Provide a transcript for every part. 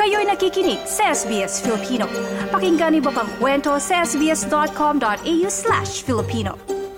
Kayo'y nakikinig sa SBS Filipino. Pakinggan niyo pa ang kwento sa sbs.com.au/Filipino.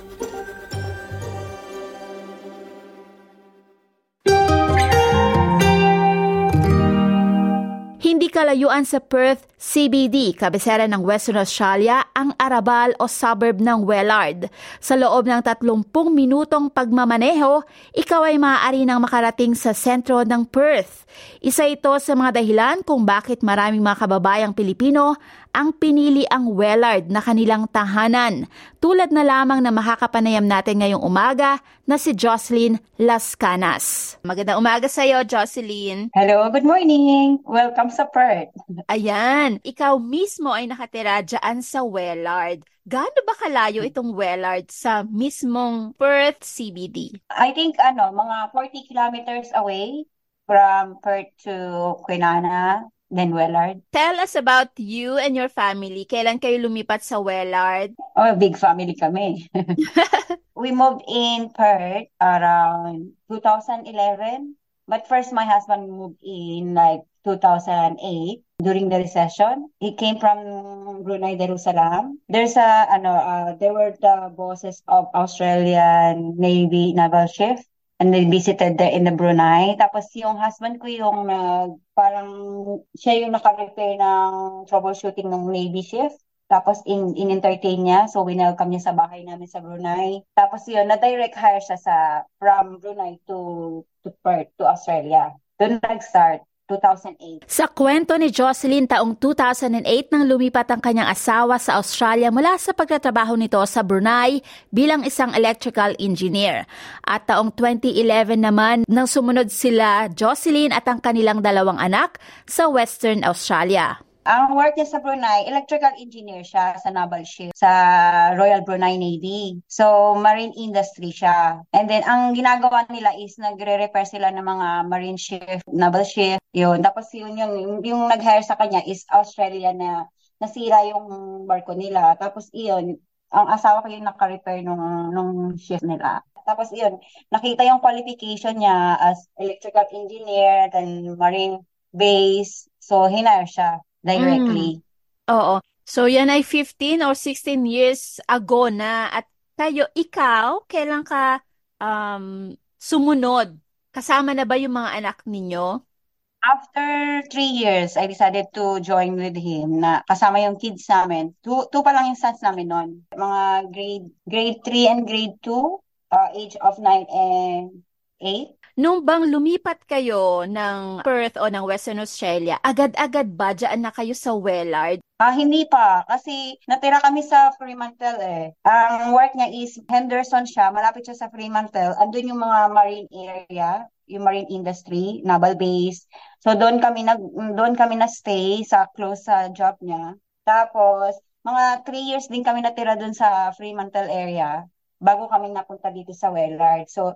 Hindi kalayuan sa Perth, CBD, kabisera ng Western Australia, ang arabal o suburb ng Wellard. Sa loob ng 30 minutong pagmamaneho, ikaw ay maaari nang makarating sa sentro ng Perth. Isa ito sa mga dahilan kung bakit maraming mga kababayang Pilipino ang pinili ang Wellard na kanilang tahanan. Tulad na lamang na makakapanayam natin ngayong umaga na si Jocelyn Las Canas. Magandang umaga sa iyo, Jocelyn. Hello, good morning. Welcome sa Perth. Ayan, ikaw mismo ay nakatira dyan sa Wellard. Gaano ba kalayo itong Wellard sa mismong Perth CBD? I think mga 40 kilometers away from Perth to Kwinana, then Wellard. Tell us about you and your family. Kailan kayo lumipat sa Wellard? Oh, big family kami. We moved in Perth around 2011. But first, my husband moved in like 2008 during the recession. He came from Brunei Darussalam. There were the bosses of Australian Navy naval ship. And they visited there in the Brunei. Tapos yung husband ko yung parang siya yung naka-repair ng troubleshooting ng Navy ship. Tapos in-entertain niya. So winelcome niya sa bahay namin sa Brunei. Tapos yun, na-direct hire siya from Brunei to Perth, to Australia. Doon nag-start. 2008. Sa kwento ni Jocelyn, taong 2008 nang lumipat ang kanyang asawa sa Australia mula sa pagtatrabaho nito sa Brunei bilang isang electrical engineer. At taong 2011 naman nang sumunod sila, Jocelyn at ang kanilang 2 anak sa Western Australia. Ang work niya sa Brunei, electrical engineer siya sa naval ship, sa Royal Brunei Navy. So, marine industry siya. And then, ang ginagawa nila is nagre-repair sila ng mga marine ship, naval ship. Yun. Tapos yung nag-hire sa kanya is Australia na nasira yung barko nila. Tapos iyon, ang asawa ko yung naka-repair nung ship nila. Tapos iyon, nakita yung qualification niya as electrical engineer, then marine base. So, hinire siya directly. Oo. So, yan ay 15 or 16 years ago na. At ikaw, kailan ka sumunod? Kasama na ba yung mga anak ninyo? After 3 years, I decided to join with him na kasama yung kids namin. Two pa lang yung sons namin noon. Mga grade 3 and grade 2, age of 9 and 8. Nung bang lumipat kayo ng Perth o ng Western Australia, agad-agad ba dyan na kayo sa Wellard? Hindi pa. Kasi natira kami sa Fremantle eh. Ang work niya is Henderson siya. Malapit siya sa Fremantle. Andun yung mga marine area, yung marine industry, naval base. So doon kami na stay sa close sa job niya. Tapos mga 3 years din kami natira doon sa Fremantle area bago kami napunta dito sa Wellard. So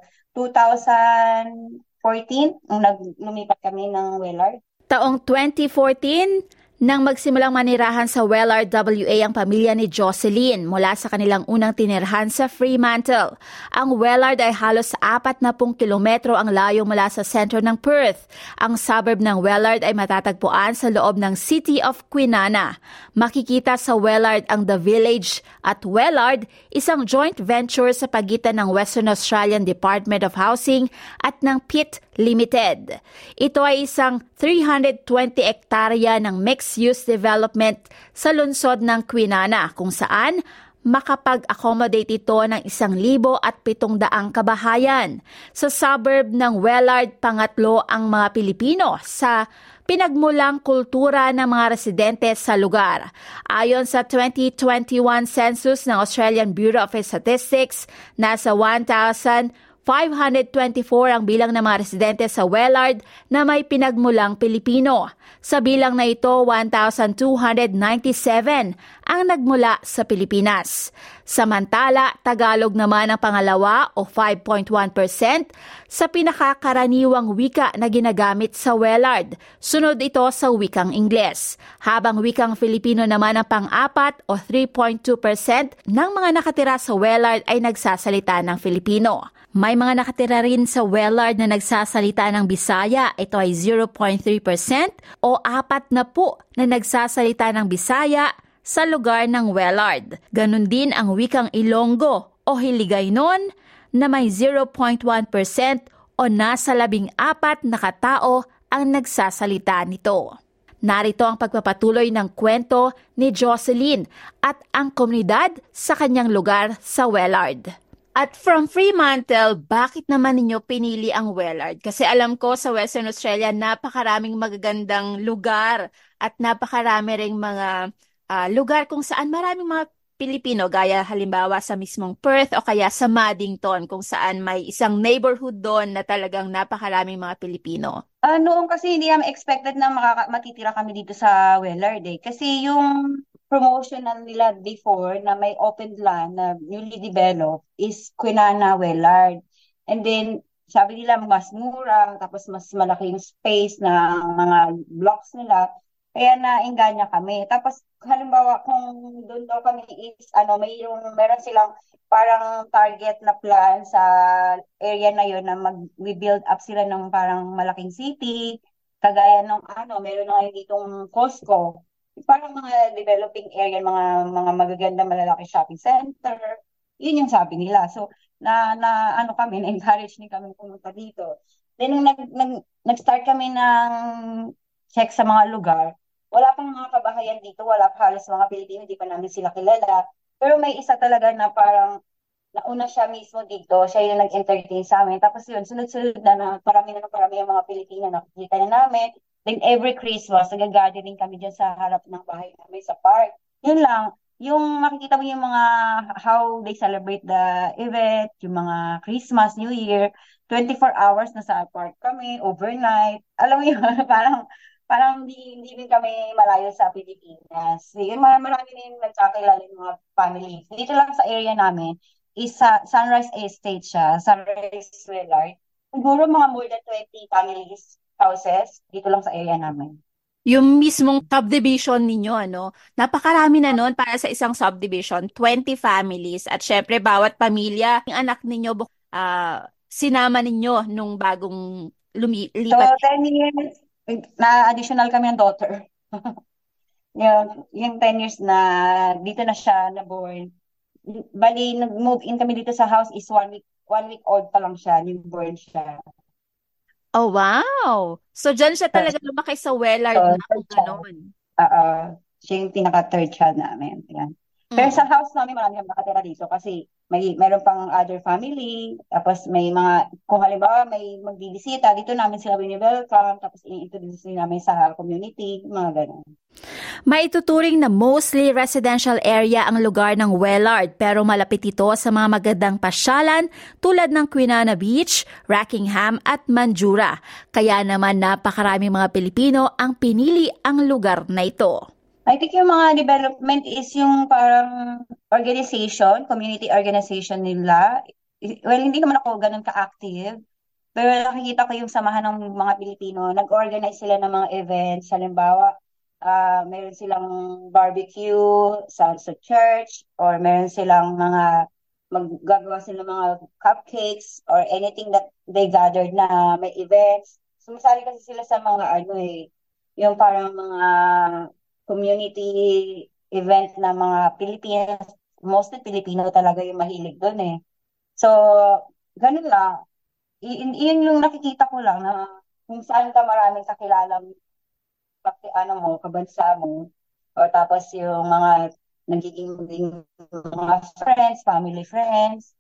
2014 lumipat kami ng Wellard. Taong 2014, nang magsimulang manirahan sa Wellard WA ang pamilya ni Jocelyn mula sa kanilang unang tinirhan sa Fremantle. Ang Wellard ay halos 40 kilometro ang layo mula sa sentro ng Perth. Ang suburb ng Wellard ay matatagpuan sa loob ng City of Kwinana. Makikita sa Wellard ang The Village at Wellard, isang joint venture sa pagitan ng Western Australian Department of Housing at ng Pitt Limited. Ito ay isang 320 hektarya ng mixed-use development sa lungsod ng Kwinana kung saan makapag-accommodate ito ng 1,700 kabahayan. Sa suburb ng Wellard, pangatlo ang mga Pilipino sa pinagmulang kultura ng mga residente sa lugar. Ayon sa 2021 census ng Australian Bureau of Statistics, nasa 1,524 ang bilang ng mga residente sa Wellard na may pinagmulang Pilipino. Sa bilang na ito, 1,297 ang nagmula sa Pilipinas. Samantala, Tagalog naman ang pangalawa o 5.1% sa pinakakaraniwang wika na ginagamit sa Wellard. Sunod ito sa wikang Ingles. Habang wikang Filipino naman ang pang-apat o 3.2% ng mga nakatira sa Wellard ay nagsasalita ng Filipino. May mga nakatira rin sa Wellard na nagsasalita ng Bisaya. Ito ay 0.3% o 4 na po na nagsasalita ng Bisaya sa lugar ng Wellard. Ganon din ang wikang Ilonggo o Hiligaynon na may 0.1% o nasa 14 na katao ang nagsasalita nito. Narito ang pagpapatuloy ng kwento ni Jocelyn at ang komunidad sa kanyang lugar sa Wellard. At from Fremantle, bakit naman ninyo pinili ang Wellard? Kasi alam ko sa Western Australia, napakaraming magagandang lugar at napakarami ring mga lugar kung saan maraming mga Pilipino, gaya halimbawa sa mismong Perth o kaya sa Maddington, kung saan may isang neighborhood doon na talagang napakaraming mga Pilipino. Noong kasi hindi namin expected na matitira kami dito sa Wellard eh. Kasi yung promotional nila before na may open land na newly developed is Kwinana Wellard. And then, sabi nila mas mura, tapos mas malaki yung space ng mga blocks nila. Kaya naingganya kami. Tapos, halimbawa, kung doon daw kami is, meron silang parang target na plan sa area na yon na mag-build up sila ng parang malaking city, kagaya ng meron na ngayon ditong Costco. Parang mga developing area, mga magaganda malalaki shopping center. Yun yung sabi nila. So, kami, na-encourage din kami pumunta dito. Then, nung nag-start kami ng check sa mga lugar, wala pang mga kabahayan dito, wala pa halos mga Pilipino, hindi pa namin sila kilala. Pero may isa talaga na parang nauna siya mismo dito, siya yung nag-entertain sa amin. Tapos yun, sunod-sunod na parami yung mga Pilipino na nakikita na namin. Then every Christmas, nag-gathering kami dyan sa harap ng bahay namin sa park. Yun lang, yung makikita mo yung mga how they celebrate the event, yung mga Christmas, New Year, 24 hours na sa park kami, overnight. Alam mo yun, parang hindi din kami malayo sa Pilipinas. Yun, marami din nagkakilala yung mga family. Dito lang sa area namin, is sa Sunrise Estate siya, Sunrise Willard. Siguro mga more than 20 families, houses, dito lang sa area namin. Yung mismong subdivision ninyo, napakarami na nun para sa isang subdivision, 20 families. At syempre, bawat pamilya, yung anak ninyo, sinama ninyo nung bagong So, lumipat. 10 years, na additional kami ng daughter. yung 10 years na dito na siya na-born. Bali, nag-move in kami dito sa house is 1 week old pa lang siya, newborn siya. Oh, wow! So, dyan siya talaga lumaki sa Wellard So, na kung third child. ganon. Siya yung pinaka-third child namin. Yan. Pero sa house namin, marami kami nakatira dito kasi meron pang other family, tapos may mga, kung halimbawa may magbibisita, dito namin sila welcome, tapos i-introduce namin sa community, mga ganun. Maituturing na mostly residential area ang lugar ng Wellard pero malapit ito sa mga magandang pasyalan tulad ng Kwinana Beach, Rockingham at Mandurah. Kaya naman napakaraming mga Pilipino ang pinili ang lugar na ito. I think yung mga development is yung parang organization, community organization nila. Well, hindi naman ako ganun ka-active. Pero nakikita ko yung samahan ng mga Pilipino. Nag-organize sila ng mga events. Halimbawa, meron silang barbecue sa church or meron silang maggagawa sila ng mga cupcakes or anything that they gathered na may events. Sumasali kasi sila sa mga yung parang mga community event na mga Pilipinas, mostly Pilipino talaga yung mahilig doon eh. So, ganun lang. Yun yung nakikita ko lang na kung saan ka maraming kakilalang kabansa mo. O tapos yung mga nagiging mga friends, family friends,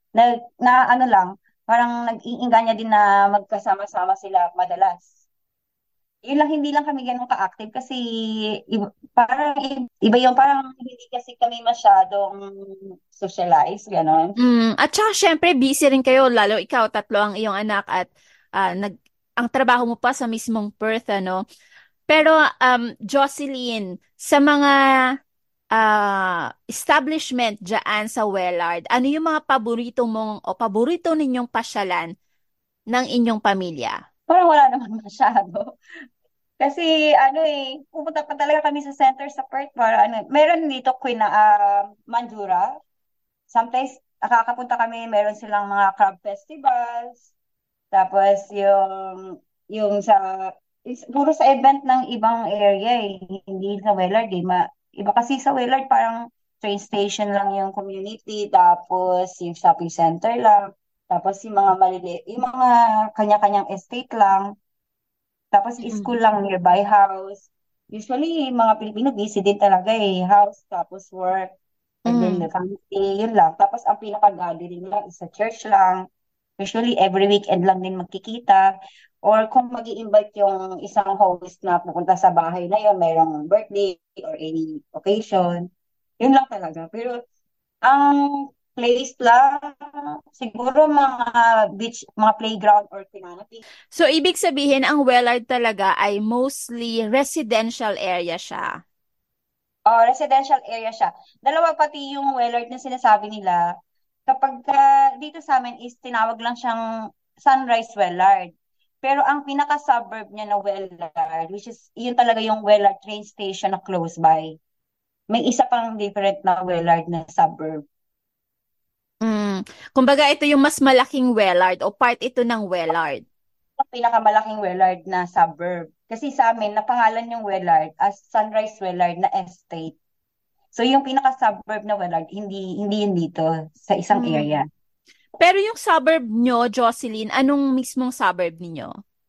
parang nag-iinganya din na magkasama-sama sila madalas. Yun lang, hindi lang kami ganun ka-active kasi parang iba yung parang hindi kasi kami masyadong socialize, gano'n. At saka syempre busy rin kayo, lalo ikaw, 3 ang iyong anak at ang trabaho mo pa sa mismong Perth, Pero Jocelyn, sa mga establishment dyan sa Wellard, ano yung mga paborito mong o paborito ninyong pasyalan ng inyong pamilya? Parang wala naman masyado. Kasi pupunta pa talaga kami sa center sa Perth para meron dito Mandurah. Sometimes nakakapunta kami, meron silang mga crab festivals, tapos yung puro sa event ng ibang area eh, hindi sa Wellard eh. Iba kasi sa Wellard parang train station lang yung community, tapos yung shopping center lang, tapos yung mga yung mga kanya-kanyang estate lang, tapos school Mm. lang nearby house. Usually, mga Pilipino busy din talaga eh. House, tapos work, and then the Mm. family, yun lang. Tapos ang pinaka-gathering lang is sa church lang. Usually, every weekend lang din magkikita. Or kung mag invite yung isang host na pupunta sa bahay na yun, mayroong birthday or any occasion, yun lang talaga. Pero ang place lang, siguro mga beach, mga playground or canopy. So, ibig sabihin, ang Wellard talaga ay mostly residential area siya. Residential area siya. Dalawa pati yung Wellard na sinasabi nila, kapag dito sa amin is tinawag lang siyang Sunrise Wellard. Pero ang pinaka-suburb niya na Wellard, which is yun talaga yung Wellard train station na close by. May isa pang different na Wellard na suburb. Mm. Kumbaga, ito yung mas malaking Wellard o part ito ng Wellard. Ang pinakamalaking Wellard na suburb. Kasi sa amin, napangalan yung Wellard as Sunrise Wellard na estate. So yung pinaka-suburb na Wellard, hindi yun dito sa isang Mm. area. Pero yung suburb nyo, Jocelyn, anong mismong suburb ninyo?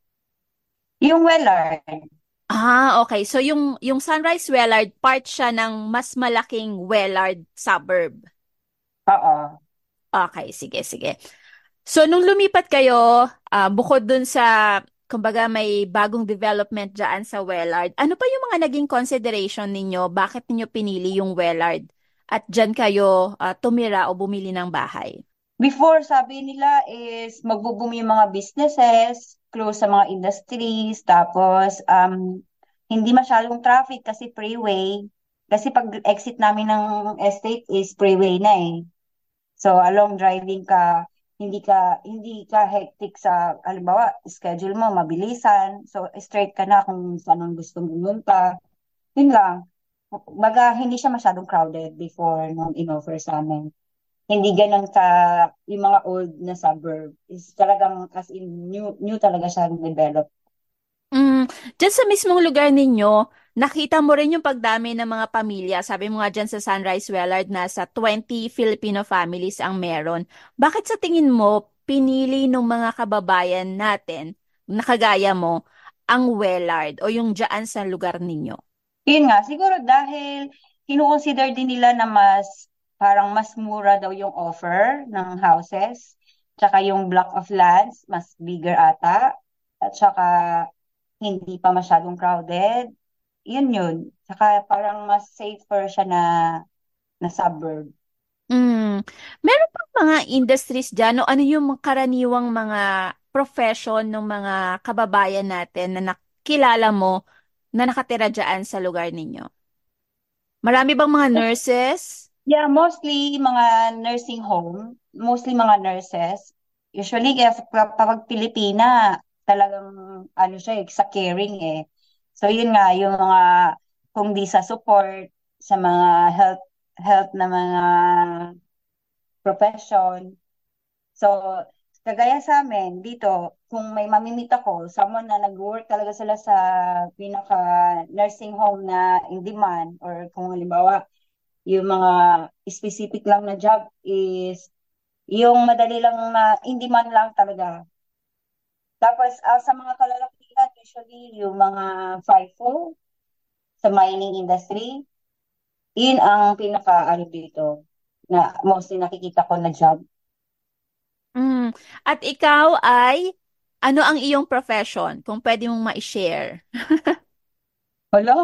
Yung Wellard, Ah, okay. So yung Sunrise Wellard, part siya ng mas malaking Wellard suburb. oo. Okay, sige, sige. So, nung lumipat kayo, bukod dun sa, kumbaga may bagong development dyan sa Wellard, ano pa yung mga naging consideration ninyo? Bakit ninyo pinili yung Wellard? At dyan kayo tumira o bumili ng bahay? Before, sabi nila is magbo-boom yung mga businesses, close sa mga industries, tapos hindi masyadong traffic kasi freeway. Kasi pag exit namin ng estate is freeway na eh. So, along driving ka, hindi ka hectic sa, halimbawa, schedule mo, mabilisan. So, straight ka na kung saan ang gusto mong pumunta. Yun lang. Baga, hindi siya masyadong crowded before nung in-offer sa amin. Hindi ganun ka, yung mga old na suburb. Is talagang, as in, new talaga siya develop. Mm, dyan sa mismong lugar ninyo, nakita mo rin yung pagdami ng mga pamilya. Sabi mo nga dyan sa Sunrise Wellard, nasa 20 Filipino families ang meron. Bakit sa tingin mo, pinili ng mga kababayan natin, nakagaya mo, ang Wellard o yung dyan sa lugar ninyo? Yun nga, siguro dahil kino-consider din nila na parang mas mura daw yung offer ng houses, tsaka yung block of lands, mas bigger ata, at tsaka hindi pa masyadong crowded. Yun. Tsaka parang mas safer siya na suburb. Mm. Meron pang mga industries dyan o ano yung karaniwang mga profession ng mga kababayan natin na nakilala mo na nakatira dyan sa lugar ninyo? Marami bang mga nurses? Yeah, mostly mga nursing home, mostly mga nurses. Usually, kapag Pilipina, talagang ano siya, sa caring eh. So yun nga, yung mga, kung di sa support, sa mga health na mga profession. So, kagaya sa amin, dito, kung may mamimit ako, someone na nag-work talaga sila sa pinaka-nursing home na in demand, or kung halimbawa, yung mga specific lang na job is yung madali lang na in demand lang talaga. Tapos, sa mga kalalakihan, usually, yung mga FIFO sa mining industry, yun ang pinaka-ano dito, na mostly nakikita ko na job. Mm. At ikaw ay, ano ang iyong profession? Kung pwede mong ma-share. Wala.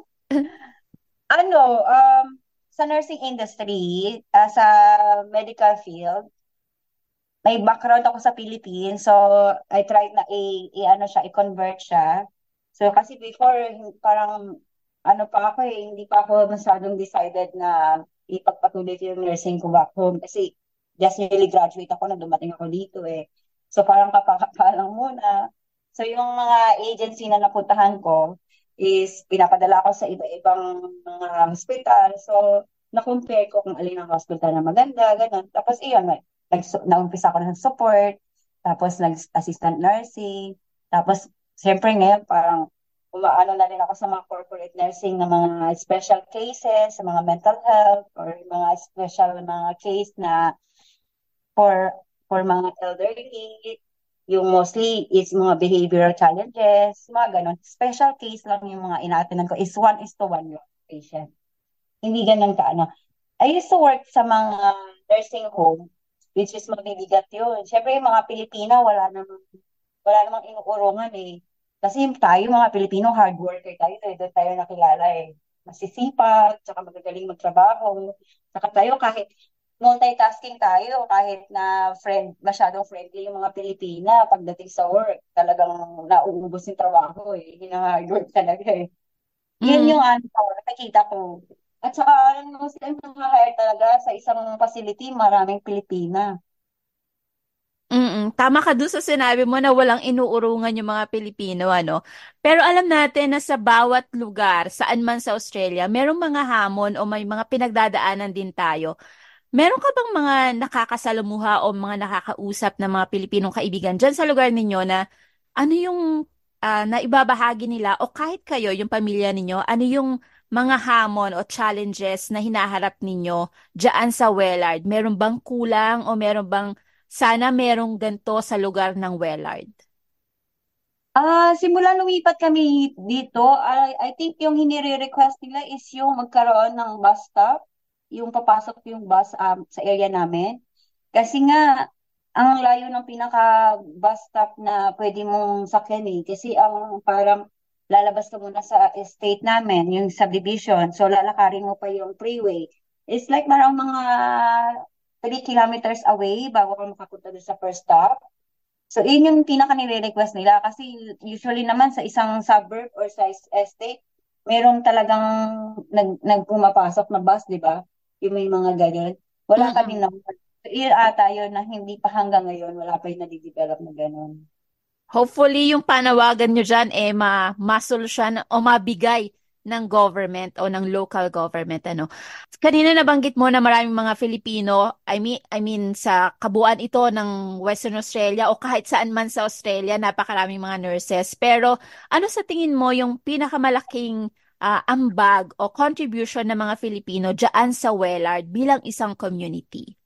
Sa nursing industry, sa medical field, may background ako sa Philippines, so I tried na ano siya, i-convert siya. So kasi before, parang ano pa ako eh, hindi pa ako masyadong decided na ipagpatuloy ko yung nursing ko back home kasi just newly graduate ako na dumating ako dito eh. So parang kapakapa lang muna. So yung mga agency na napuntahan ko is pinapadala ko sa iba-ibang mga hospital. So na-compare ko kung alin ang hospital na maganda, ganun. Tapos iyon, naumpisa ko ng support, tapos nag-assistant nursing, tapos siyempre ngayon parang umaano na rin ako sa mga corporate nursing ng mga special cases, sa mga mental health, or mga special mga case na for mga elderly, yung mostly is mga behavioral challenges, mga ganon. Special case lang yung mga ina-attendan ko is 1:1 yung patient. Hindi ganun ka ano. I used to work sa mga nursing home, which is mabibigat yun. Siyempre yung mga Pilipino, wala namang inuurungan eh. Kasi tayo mga Pilipino, hard worker tayo, doon tayo nakilala eh. Masisipag, tsaka magagaling magtrabaho. Tsaka tayo kahit multitasking tayo, kahit na masyadong friendly yung mga Pilipina pagdating sa work, talagang nauubos yung trabaho eh. Hina-hard work talaga eh. Yan yung Mm. ano, nakikita ko. At saka, ano, sila hire talaga sa isang facility, maraming Pilipina. Tama ka dun sa sinabi mo na walang inuurungan yung mga Pilipino, ano. Pero alam natin na sa bawat lugar, saan man sa Australia, merong mga hamon o may mga pinagdadaanan din tayo. Meron ka bang mga nakakasalamuha o mga nakakausap na mga Pilipinong kaibigan dyan sa lugar ninyo na ano yung naibabahagi nila o kahit kayo, yung pamilya ninyo, ano yung mga hamon o challenges na hinaharap ninyo dyan sa Wellard? Meron bang kulang o meron bang sana merong ganito sa lugar ng Wellard? Simula lumipat kami dito, I think yung hinire-request nila is yung magkaroon ng bus stop, yung papasok yung bus sa area namin. Kasi nga, ang layo ng pinaka-bus stop na pwede mong sakyan eh. Kasi ang parang lalabas ka muna sa estate namin, yung subdivision. So, lalakarin mo pa yung freeway. It's like marang mga 3 kilometers away bago ka makapunta doon sa first stop. So, yun yung pinaka nire-request nila. Kasi usually naman sa isang suburb or sa estate, meron talagang nagpumapasok na bus, di ba? Yung may mga ganyan. Wala kami Mm-mm. naman. So, yun ata yun na hindi pa hanggang ngayon, wala pa yung nadidevelop na gano'n. Hopefully, yung panawagan nyo dyan, masolusyon o mabigay ng government o ng local government, ano. Kanina nabanggit mo na maraming mga Filipino, I mean sa kabuuan ito ng Western Australia o kahit saan man sa Australia, napakaraming mga nurses. Pero ano sa tingin mo yung pinakamalaking ambag o contribution ng mga Filipino dyan sa Wellard bilang isang community?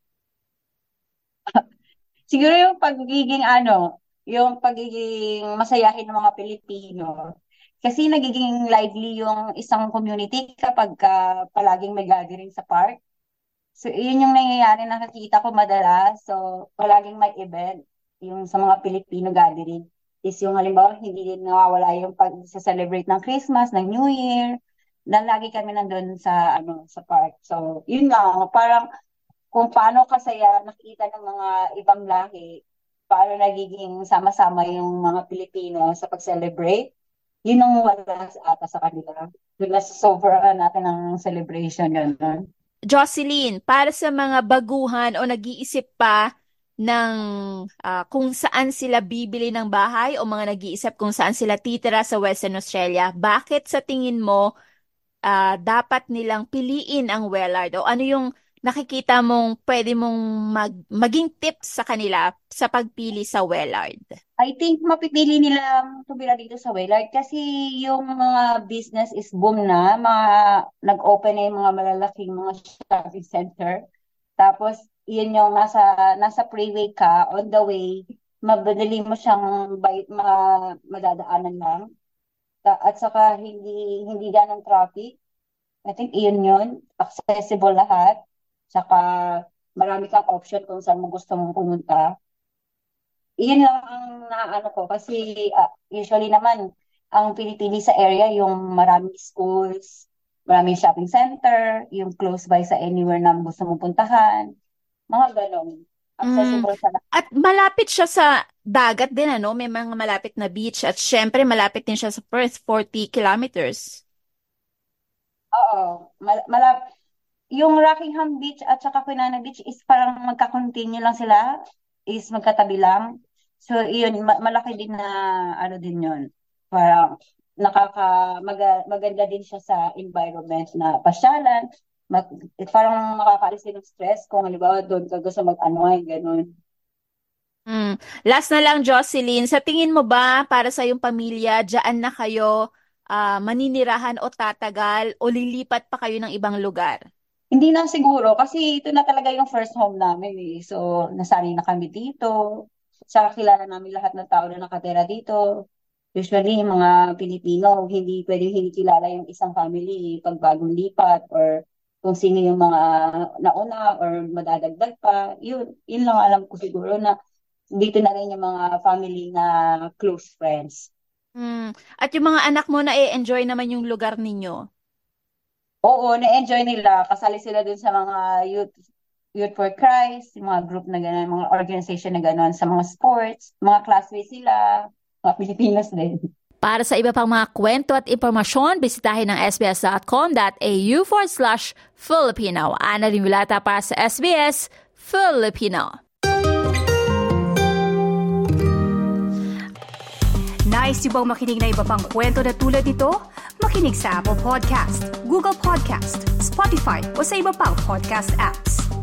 Siguro yung pagiging masayahin ng mga Pilipino. Kasi nagiging lively yung isang community kapag palaging may gathering sa park. So, yun yung nangyayari, nakikita ko madalas. So, palaging may event, yung sa mga Filipino gathering. Is yung halimbawa, hindi din nawawala yung pag-celebrate ng Christmas, ng New Year, na lagi kami nandun sa park. So, yun lang, parang kung paano kasaya nakita ng mga ibang lahi, paano nagiging sama-sama yung mga Pilipino sa pag-celebrate, yun ang wala ata sa kanila. Doon na sobrang natin ng celebration, gano'n. Jocelyn, para sa mga baguhan o nag-iisip pa ng kung saan sila bibili ng bahay o mga nag-iisip kung saan sila titira sa Western Australia, bakit sa tingin mo dapat nilang piliin ang Wellard? O ano yung nakikita mong pwede mong maging tips sa kanila sa pagpili sa Wellard? I think mapipili nilang tumira dito sa Waylard kasi yung mga business is boom na, nag-open na yung mga malalaking mga shopping center. Tapos, yun yung nasa freeway ka, on the way, madali mo siyang madadaanan lang. At saka hindi ganong traffic. I think iyon yun. Accessible lahat. Saka marami kang option kung saan mo gusto mong pumunta. Iyon lang ang naano ko kasi usually naman ang pinipili sa area yung maraming schools, maraming shopping center, yung close by sa anywhere na gusto mong puntahan, mga ganon. Mm, Accessible sa lahat. at malapit siya sa dagat din, ano? May mga malapit na beach at syempre malapit din siya sa Perth, 40 kilometers. Oo. Yung Rockingham Beach at saka Quinana Beach is parang magka-continue lang sila, is magkatabi lang. So, iyon, malaki din na, ano din yun. Parang, maganda din siya sa environment na pasyalan. Parang makakaalis din ng stress kung halimbawa doon ka gusto mag-unwind, ganun. Last na lang, Jocelyn, sa tingin mo ba para sa iyong pamilya, diyan na kayo maninirahan o tatagal o lilipat pa kayo ng ibang lugar? Hindi na siguro kasi ito na talaga yung first home namin eh. So, nasanay na kami dito. Saka kilala namin lahat ng tao na nakatira dito. Usually, yung mga Pilipino, hindi pwedeng hindi kilala yung isang family pag bagong lipat or kung sino yung mga nauna or madadagdag pa. Yun lang alam ko siguro na dito na rin yung mga family na close friends. At yung mga anak mo na enjoy naman yung lugar ninyo? Oo, na-enjoy nila. Kasali sila dun sa mga Youth for Christ, yung mga group na gano'n, mga organization na gano'n, sa mga sports, mga classmates sila, mga Pilipinas din. Para sa iba pang mga kwento at impormasyon, bisitahin ang sbs.com.au/Filipino. Ana Rimulata para sa SBS Filipino. Nice yung bang makinig na iba pang kwento na tulad ito? Makinig sa Apple Podcast, Google Podcast, Spotify o sa iba pang podcast apps.